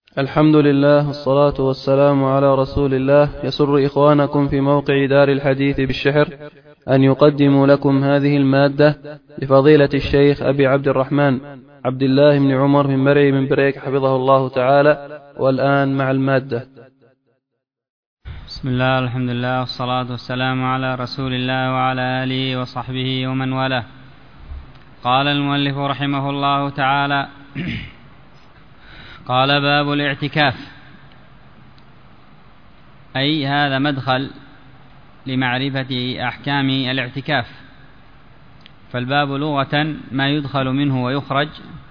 الحمد لله والصلاة والسلام على رسول الله. يسر إخوانكم في موقع دار الحديث بالشحر أن يقدموا لكم هذه المادة لفضيلة الشيخ أبي عبد الرحمن عبد الله بن عمر بن مرعي بن بريك حفظه الله تعالى. والآن مع المادة. بسم الله، الحمد لله والصلاة والسلام على رسول الله وعلى آله وصحبه ومن والاه. قال المؤلف رحمه الله تعالى: قال: باب الاعتكاف، أي هذا مدخل لمعرفة أحكام الاعتكاف. فالباب لغة ما يدخل منه ويخرج،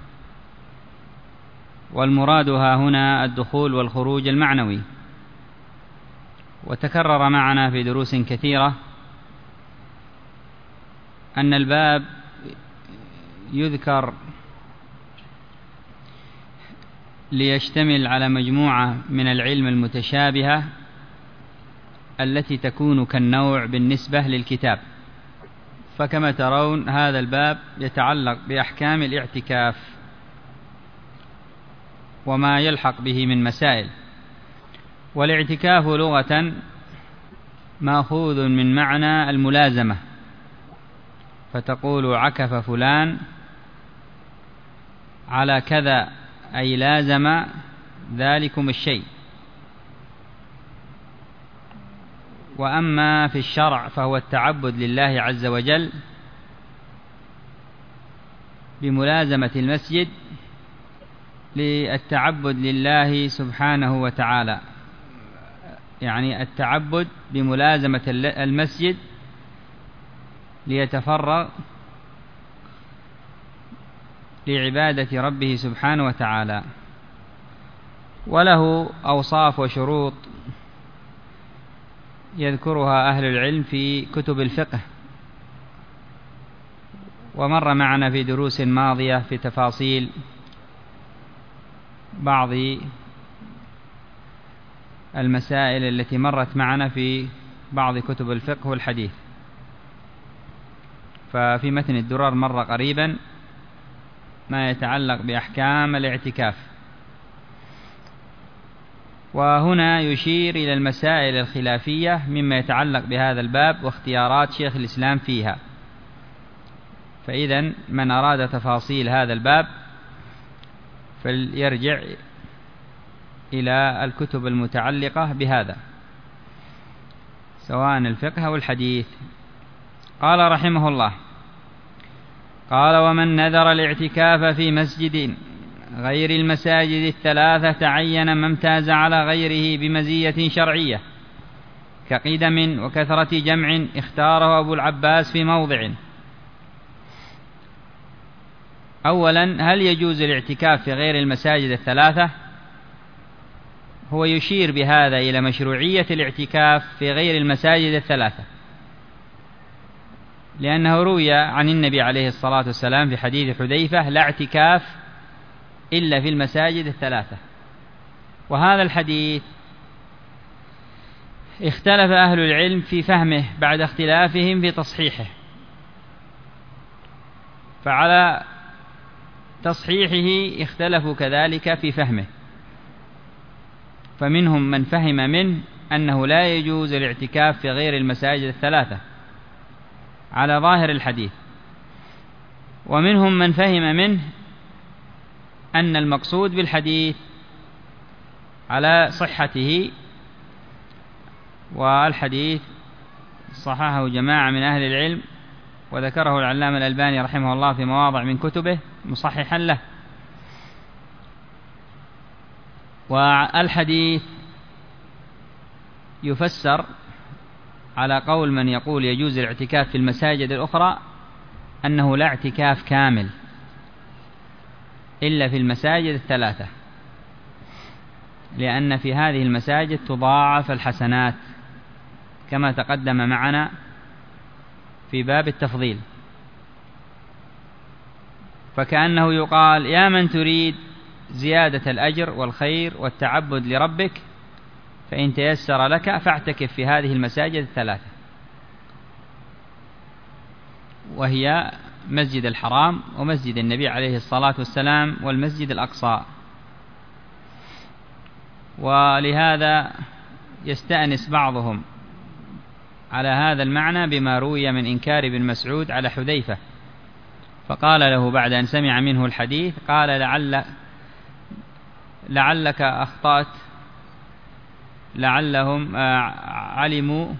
والمراد ها هنا الدخول والخروج المعنوي. وتكرر معنا في دروس كثيرة أن الباب يذكر ليشتمل على مجموعة من العلم المتشابهة التي تكون كالنوع بالنسبة للكتاب. فكما ترون هذا الباب يتعلق بأحكام الاعتكاف وما يلحق به من مسائل. والاعتكاف لغة مأخوذ من معنى الملازمة، فتقول عكف فلان على كذا، أي لازم ذلكم الشيء. وأما في الشرع فهو التعبد لله عز وجل بملازمة المسجد للتعبد لله سبحانه وتعالى، يعني التعبد بملازمة المسجد ليتفرغ لعبادة ربه سبحانه وتعالى. وله أوصاف وشروط يذكرها أهل العلم في كتب الفقه، ومر معنا في دروس ماضية في تفاصيل بعض المسائل التي مرت معنا في بعض كتب الفقه والحديث. ففي متن الدرر مر قريبا ما يتعلق بأحكام الاعتكاف، وهنا يشير إلى المسائل الخلافية مما يتعلق بهذا الباب واختيارات شيخ الإسلام فيها. فإذا من أراد تفاصيل هذا الباب فليرجع إلى الكتب المتعلقة بهذا سواء الفقه أو الحديث. قال رحمه الله: قال: ومن نذر الاعتكاف في مسجد غير المساجد الثلاثة تعين ما امتاز على غيره بمزية شرعية كقدم وكثرة جمع اختاره أبو العباس في موضع. أولا، هل يجوز الاعتكاف في غير المساجد الثلاثة؟ هو يشير بهذا إلى مشروعية الاعتكاف في غير المساجد الثلاثة، لأنه روي عن النبي عليه الصلاة والسلام في حديث حذيفة: لا اعتكاف إلا في المساجد الثلاثة. وهذا الحديث اختلف أهل العلم في فهمه بعد اختلافهم في تصحيحه، فعلى تصحيحه اختلفوا كذلك في فهمه. فمنهم من فهم منه أنه لا يجوز الاعتكاف في غير المساجد الثلاثة على ظاهر الحديث، ومنهم من فهم منه أن المقصود بالحديث على صحته، والحديث صححه جماعة من أهل العلم، وذكره العلامة الألباني رحمه الله في مواضع من كتبه مصححا له. والحديث يفسر على قول من يقول يجوز الاعتكاف في المساجد الأخرى أنه لا اعتكاف كامل إلا في المساجد الثلاثة، لأن في هذه المساجد تضاعف الحسنات كما تقدم معنا في باب التفضيل. فكأنه يقال: يا من تريد زيادة الأجر والخير والتعبد لربك فإن تيسر لك فاعتكف في هذه المساجد الثلاثة، وهي مسجد الحرام ومسجد النبي عليه الصلاة والسلام والمسجد الأقصى. ولهذا يستأنس بعضهم على هذا المعنى بما روي من إنكار ابن مسعود على حذيفة، فقال له بعد أن سمع منه الحديث، قال لعلك أخطأت، لعلهم علموا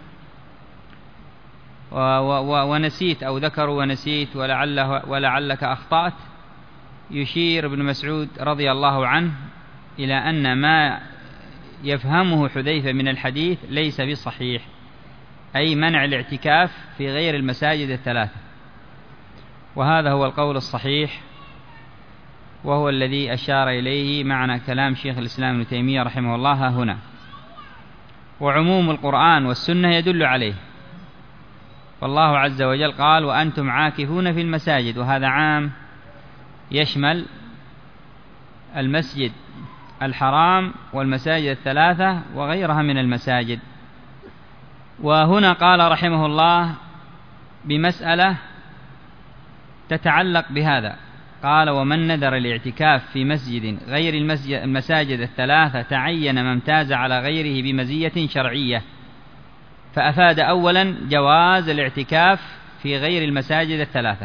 ونسيت، أو ذكروا ونسيت، ولعلك أخطأت، يشير ابن مسعود رضي الله عنه إلى أن ما يفهمه حذيفة من الحديث ليس بصحيح، أي منع الاعتكاف في غير المساجد الثلاثة، وهذا هو القول الصحيح، وهو الذي أشار إليه معنى كلام شيخ الإسلام ابن تيمية رحمه الله هنا. وعموم القرآن والسنة يدل عليه، والله عز وجل قال: وأنتم عاكفون في المساجد، وهذا عام يشمل المسجد الحرام والمساجد الثلاثة وغيرها من المساجد. وهنا قال رحمه الله بمسألة تتعلق بهذا، قال: ومن نذر الاعتكاف في مسجد غير المساجد الثلاثة تعين ما امتاز على غيره بمزية شرعية، فأفاد أولا جواز الاعتكاف في غير المساجد الثلاثة،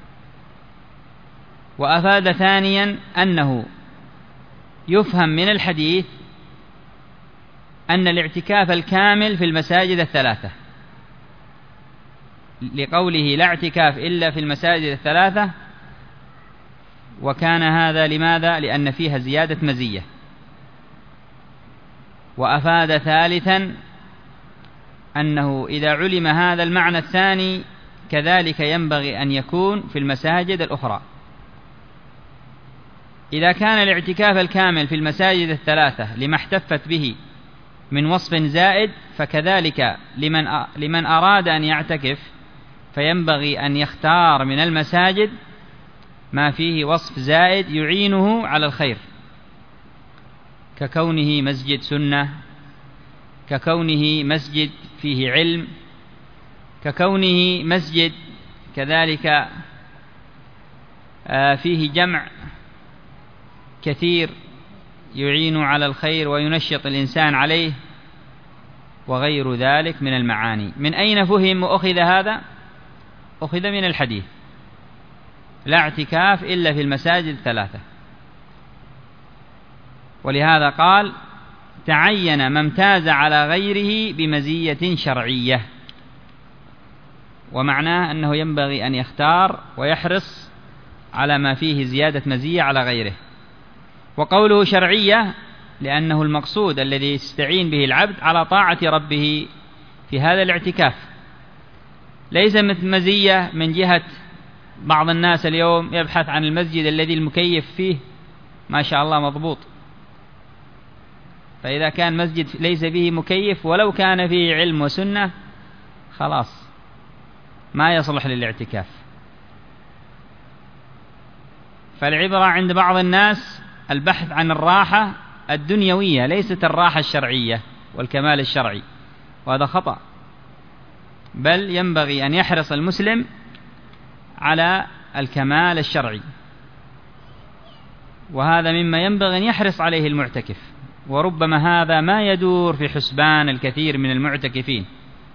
وأفاد ثانيا أنه يفهم من الحديث أن الاعتكاف الكامل في المساجد الثلاثة، لقوله: لا اعتكاف إلا في المساجد الثلاثة، وكان هذا لماذا؟ لأن فيها زيادة مزية. وأفاد ثالثا أنه إذا علم هذا المعنى الثاني كذلك ينبغي أن يكون في المساجد الأخرى. إذا كان الاعتكاف الكامل في المساجد الثلاثة لما احتفت به من وصف زائد، فكذلك لمن أراد أن يعتكف فينبغي أن يختار من المساجد ما فيه وصف زائد يعينه على الخير، ككونه مسجد سنة، ككونه مسجد فيه علم، ككونه مسجد كذلك فيه جمع كثير يعين على الخير وينشط الإنسان عليه، وغير ذلك من المعاني. من أين فهم وأخذ هذا؟ أخذ من الحديث: لا اعتكاف إلا في المساجد الثلاثة. ولهذا قال: تعين ما امتاز على غيره بمزية شرعية، ومعناه أنه ينبغي أن يختار ويحرص على ما فيه زيادة مزية على غيره. وقوله شرعية لأنه المقصود الذي يستعين به العبد على طاعة ربه في هذا الاعتكاف، ليس مزية من جهة بعض الناس اليوم يبحث عن المسجد الذي المكيف فيه ما شاء الله مضبوط، فإذا كان مسجد ليس فيه مكيف ولو كان فيه علم وسنة خلاص ما يصلح للاعتكاف. فالعبرة عند بعض الناس البحث عن الراحة الدنيوية، ليست الراحة الشرعية والكمال الشرعي، وهذا خطأ، بل ينبغي أن يحرص المسلم على الكمال الشرعي، وهذا مما ينبغي أن يحرص عليه المعتكف. وربما هذا ما يدور في حسبان الكثير من المعتكفين،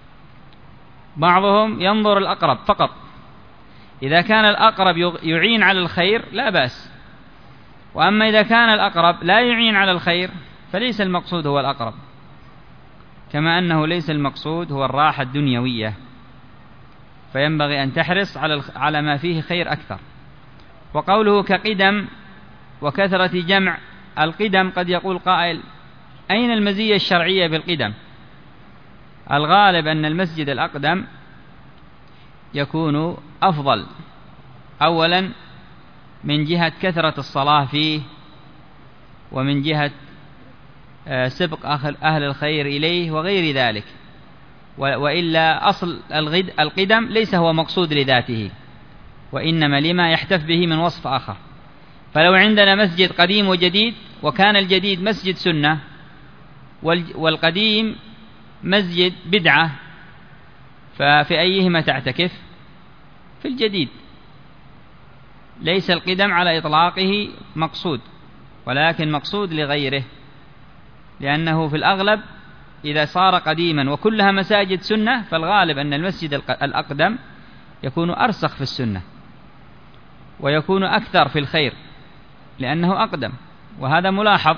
بعضهم ينظر الأقرب فقط، إذا كان الأقرب يعين على الخير لا بأس، وأما إذا كان الأقرب لا يعين على الخير فليس المقصود هو الأقرب، كما أنه ليس المقصود هو الراحة الدنيوية، فينبغي أن تحرص على ما فيه خير أكثر. وقوله كقدم وكثرة جمع، القدم قد يقول قائل: أين المزية الشرعية بالقدم؟ الغالب أن المسجد الأقدم يكون أفضل، أولا من جهة كثرة الصلاة فيه، ومن جهة سبق أهل الخير إليه وغير ذلك، وإلا أصل القدم ليس هو مقصود لذاته، وإنما لما يحتف به من وصف آخر. فلو عندنا مسجد قديم وجديد، وكان الجديد مسجد سنة والقديم مسجد بدعة، ففي أيهما تعتكف؟ في الجديد. ليس القدم على إطلاقه مقصود، ولكن مقصود لغيره. لأنه في الأغلب إذا صار قديما وكلها مساجد سنة فالغالب أن المسجد الأقدم يكون أرسخ في السنة ويكون أكثر في الخير لأنه أقدم، وهذا ملاحظ.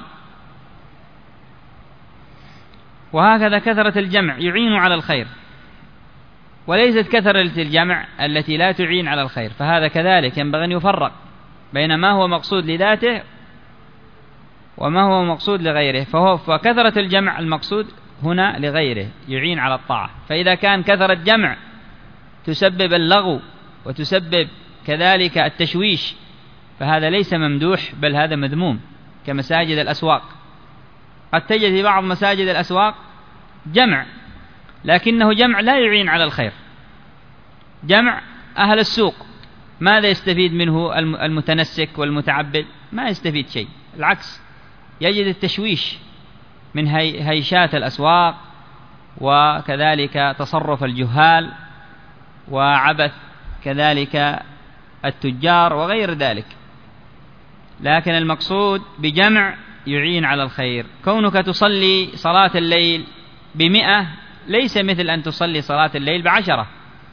وهكذا كثرة الجمع يعين على الخير، وليست كثرة الجمع التي لا تعين على الخير، فهذا كذلك ينبغي أن يفرق بين ما هو مقصود لذاته وما هو مقصود لغيره. فكثرة الجمع المقصود هنا لغيره يعين على الطاعة، فإذا كان كثرة جمع تسبب اللغو وتسبب كذلك التشويش فهذا ليس ممدوح بل هذا مذموم. كمساجد الأسواق، قد تجد في بعض مساجد الأسواق جمع لكنه جمع لا يعين على الخير، جمع أهل السوق. ماذا يستفيد منه المتنسك والمتعبد؟ ما يستفيد شيء، العكس يجد التشويش من هيشات الأسواق وكذلك تصرف الجهال وعبث كذلك التجار وغير ذلك. لكن المقصود بجمع يعين على الخير. كونك تصلي صلاة الليل ب100 ليس مثل أن تصلي صلاة الليل ب10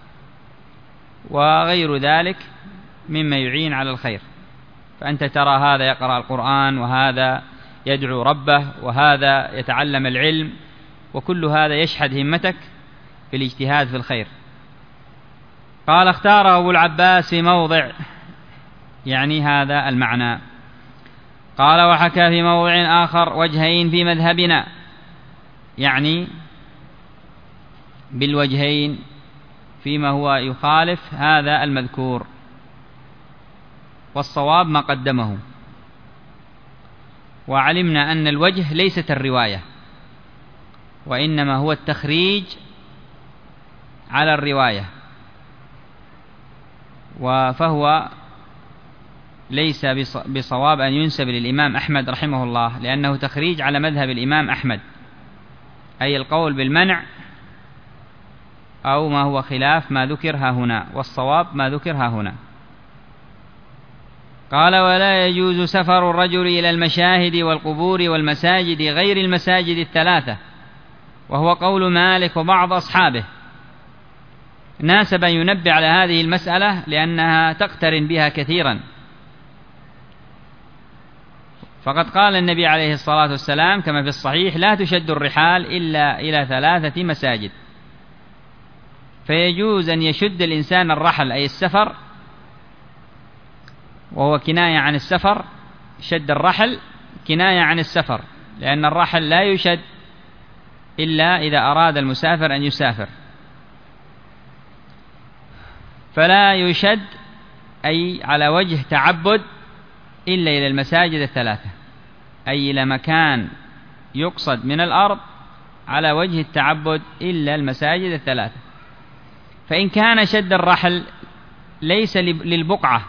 وغير ذلك مما يعين على الخير. فأنت ترى هذا يقرأ القرآن وهذا يدعو ربه وهذا يتعلم العلم، وكل هذا يشحذ همتك في الاجتهاد في الخير. قال اختاره أبو العباس في موضع، يعني هذا المعنى. قال وحكى في موضع آخر وجهين في مذهبنا، يعني بالوجهين فيما هو يخالف هذا المذكور، والصواب ما قدمه. وعلمنا أن الوجه ليست الرواية وإنما هو التخريج على الرواية، فهو ليس بصواب أن ينسب للإمام أحمد رحمه الله، لأنه تخريج على مذهب الإمام أحمد، أي القول بالمنع أو ما هو خلاف ما ذكر ها هنا، والصواب ما ذكر ها هنا. قال ولا يجوز سفر الرجل إلى المشاهد والقبور والمساجد غير المساجد الثلاثة، وهو قول مالك وبعض أصحابه. ناسب أن ينبه على هذه المسألة لأنها تقترن بها كثيرا. فقد قال النبي عليه الصلاة والسلام كما في الصحيح لا تشد الرحال إلا إلى 3 مساجد، فيجوز أن يشد الإنسان الرحل أي السفر، وهو كناية عن السفر. شد الرحل كناية عن السفر، لأن الرحل لا يشد إلا إذا أراد المسافر أن يسافر، فلا يشد أي على وجه تعبد إلا إلى المساجد الثلاثة، أي إلى مكان يقصد من الأرض على وجه التعبد إلا المساجد الثلاثة. فإن كان شد الرحل ليس للبقعة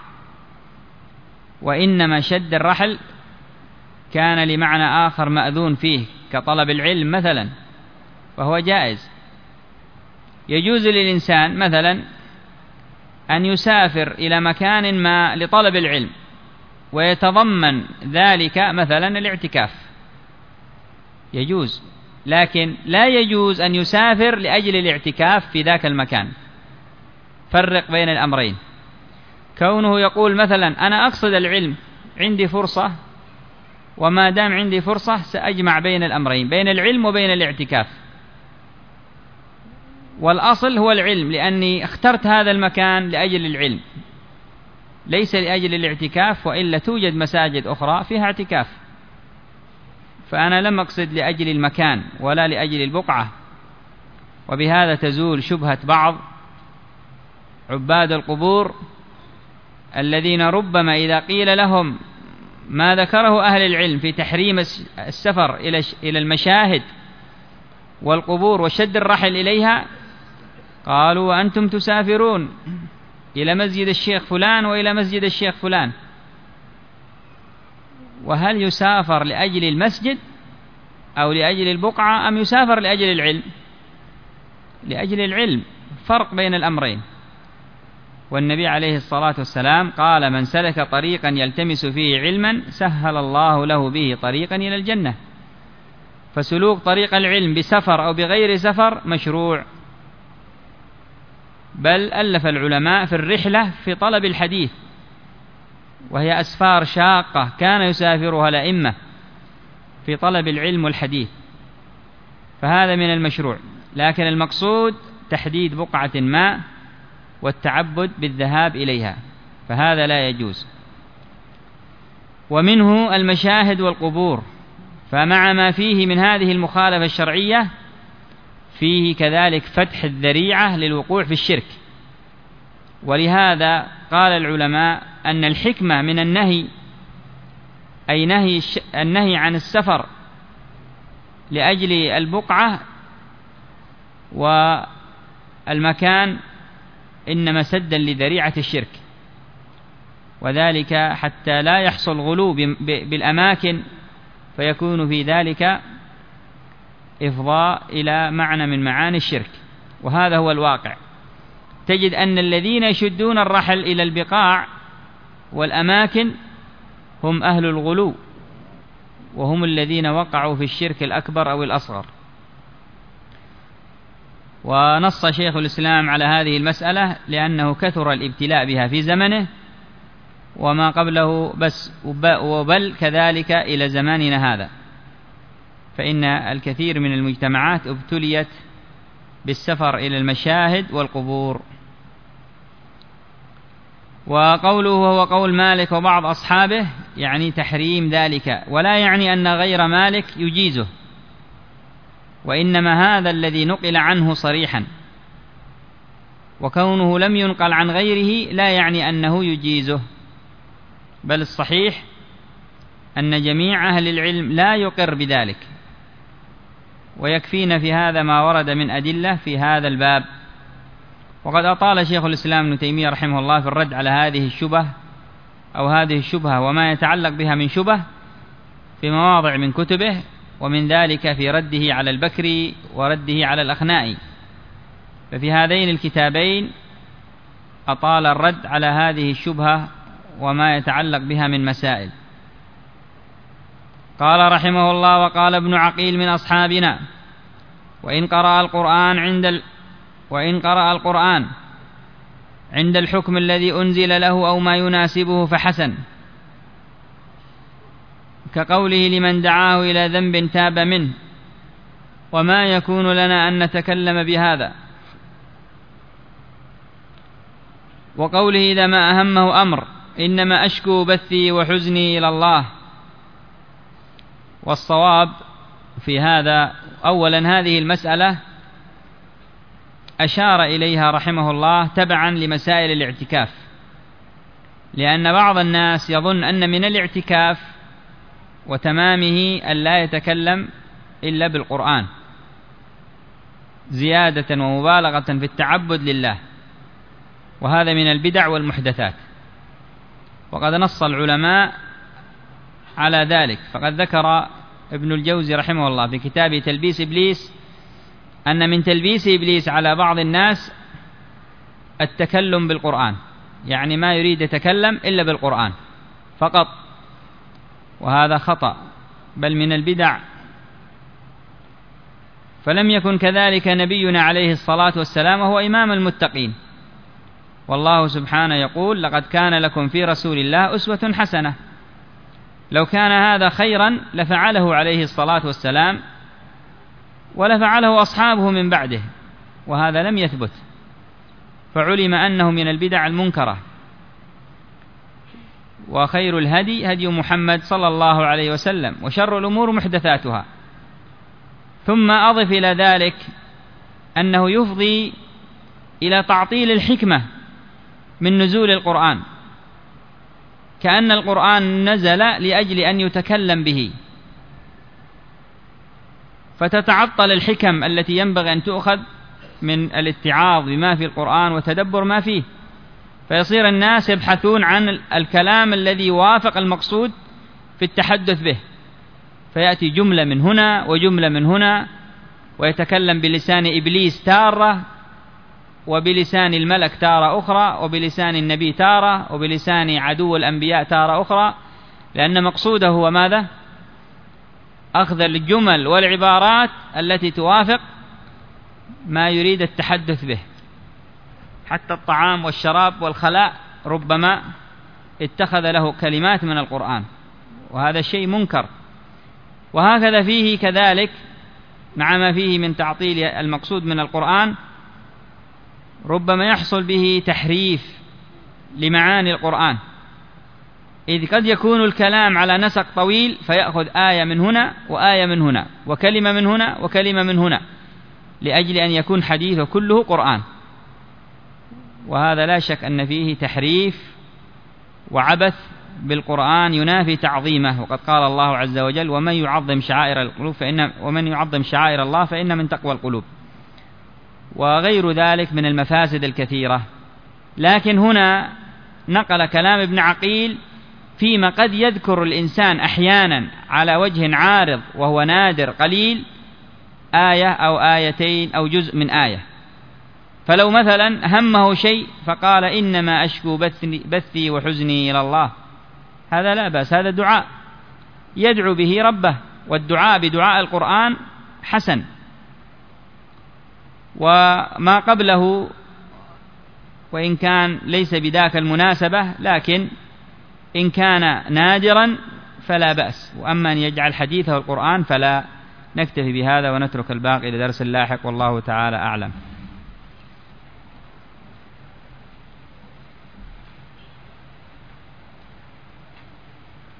وإنما شد الرحل كان لمعنى آخر مأذون فيه كطلب العلم مثلا، فهو جائز. يجوز للإنسان مثلا أن يسافر إلى مكان ما لطلب العلم ويتضمن ذلك مثلا الاعتكاف، يجوز، لكن لا يجوز أن يسافر لأجل الاعتكاف في ذاك المكان. فرق بين الأمرين. كونه يقول مثلا أنا أقصد العلم، عندي فرصة، وما دام عندي فرصة سأجمع بين الأمرين، بين العلم وبين الاعتكاف، والأصل هو العلم لأني اخترت هذا المكان لأجل العلم ليس لأجل الاعتكاف، وإلا توجد مساجد أخرى فيها اعتكاف. فأنا لم أقصد لأجل المكان ولا لأجل البقعة. وبهذا تزول شبهة بعض عباد القبور الذين ربما إذا قيل لهم ما ذكره أهل العلم في تحريم السفر إلى المشاهد والقبور وشد الرحل إليها قالوا وأنتم تسافرون إلى مسجد الشيخ فلان وإلى مسجد الشيخ فلان. وهل يسافر لأجل المسجد أو لأجل البقعة أم يسافر لأجل العلم؟ لأجل العلم. فرق بين الأمرين. والنبي عليه الصلاة والسلام قال من سلك طريقا يلتمس فيه علما سهل الله له به طريقا إلى الجنة. فسلوك طريق العلم بسفر أو بغير سفر مشروع، بل ألف العلماء في الرحلة في طلب الحديث، وهي أسفار شاقة كان يسافرها الأئمة في طلب العلم والحديث، فهذا من المشروع. لكن المقصود تحديد بقعة ما والتعبد بالذهاب إليها، فهذا لا يجوز. ومنه المشاهد والقبور، فمع ما فيه من هذه المخالفة الشرعية فيه كذلك فتح الذريعة للوقوع في الشرك. ولهذا قال العلماء أن الحكمة من النهي أي النهي عن السفر لأجل البقعة والمكان إنما سدا لذريعة الشرك، وذلك حتى لا يحصل غلو بالأماكن فيكون في ذلك إفضاء إلى معنى من معاني الشرك. وهذا هو الواقع. تجد أن الذين يشدون الرحل إلى البقاع والأماكن هم أهل الغلو، وهم الذين وقعوا في الشرك الأكبر أو الأصغر. ونص شيخ الإسلام على هذه المسألة لأنه كثر الابتلاء بها في زمنه وما قبله وبل كذلك إلى زماننا هذا، فإن الكثير من المجتمعات ابتليت بالسفر إلى المشاهد والقبور. وقوله هو قول مالك وبعض أصحابه يعني تحريم ذلك، ولا يعني أن غير مالك يجيزه، وإنما هذا الذي نقل عنه صريحا، وكونه لم ينقل عن غيره لا يعني أنه يجيزه، بل الصحيح أن جميع أهل العلم لا يقر بذلك. ويكفينا في هذا ما ورد من أدلة في هذا الباب. وقد أطال شيخ الإسلام ابن تيمية رحمه الله في الرد على هذه الشبهة أو هذه الشبهة وما يتعلق بها من شبه في مواضع من كتبه، ومن ذلك في رده على البكري ورده على الأخنائي، ففي هذين الكتابين أطال الرد على هذه الشبهة وما يتعلق بها من مسائل. قال رحمه الله: وقال ابن عقيل من أصحابنا: وإن قرأ القرآن عند الحكم الذي أنزل له أو ما يناسبه فحسن، كقوله: لمن دعاه إلى ذنب تاب منه، وما يكون لنا أن نتكلم بهذا، وقوله: إذا ما أهمه أمر إنما أشكو بثي وحزني إلى الله. والصواب في هذا أولا هذه المسألة أشار إليها رحمه الله تبعا لمسائل الاعتكاف، لأن بعض الناس يظن أن من الاعتكاف وتمامه أن لا يتكلم إلا بالقرآن زيادة ومبالغة في التعبد لله، وهذا من البدع والمحدثات. وقد نص العلماء على ذلك، فقد ذكر ابن الجوزي رحمه الله في كتابه تلبيس إبليس أن من تلبيس إبليس على بعض الناس التكلم بالقرآن، يعني ما يريد يتكلم إلا بالقرآن فقط، وهذا خطأ بل من البدع. فلم يكن كذلك نبينا عليه الصلاة والسلام وهو إمام المتقين، والله سبحانه يقول: لقد كان لكم في رسول الله أسوة حسنة. لو كان هذا خيرا لفعله عليه الصلاة والسلام ولفعله أصحابه من بعده، وهذا لم يثبت، فعلم أنه من البدع المنكرة. وخير الهدي هدي محمد صلى الله عليه وسلم، وشر الأمور محدثاتها. ثم أضف إلى ذلك أنه يفضي إلى تعطيل الحكمة من نزول القرآن، كأن القرآن نزل لأجل أن يتكلم به، فتتعطل الحكم التي ينبغي أن تؤخذ من الاتعاظ بما في القرآن وتدبر ما فيه، فيصير الناس يبحثون عن الكلام الذي يوافق المقصود في التحدث به، فيأتي جملة من هنا وجملة من هنا، ويتكلم بلسان إبليس تارة، وبلسان الملك تارة أخرى، وبلسان النبي تارة، وبلسان عدو الأنبياء تارة أخرى، لأن مقصوده هو ماذا؟ أخذ الجمل والعبارات التي توافق ما يريد التحدث به. حتى الطعام والشراب والخلاء ربما اتخذ له كلمات من القرآن، وهذا شيء منكر. وهكذا فيه كذلك مع ما فيه من تعطيل المقصود من القرآن ربما يحصل به تحريف لمعاني القرآن، إذ قد يكون الكلام على نسق طويل فيأخذ آية من هنا وآية من هنا وكلمة من هنا وكلمة من هنا لأجل أن يكون حديثه كله قرآن، وهذا لا شك أن فيه تحريف وعبث بالقرآن ينافي تعظيمه. وقد قال الله عز وجل: ومن يعظم شعائر الله فإن من تقوى القلوب، وغير ذلك من المفاسد الكثيرة. لكن هنا نقل كلام ابن عقيل فيما قد يذكر الإنسان أحيانا على وجه عارض وهو نادر قليل آية أو آيتين أو جزء من آية. فلو مثلا همه شيء فقال: إنما أشكو بثي وحزني إلى الله، هذا لا بأس، هذا دعاء يدعو به ربه، والدعاء بدعاء القرآن حسن. وما قبله وإن كان ليس بذاك المناسبة، لكن إن كان نادرا فلا بأس. وأما أن يجعل حديثه القرآن فلا. نكتفي بهذا ونترك الباقي لدرس لاحق، والله تعالى أعلم.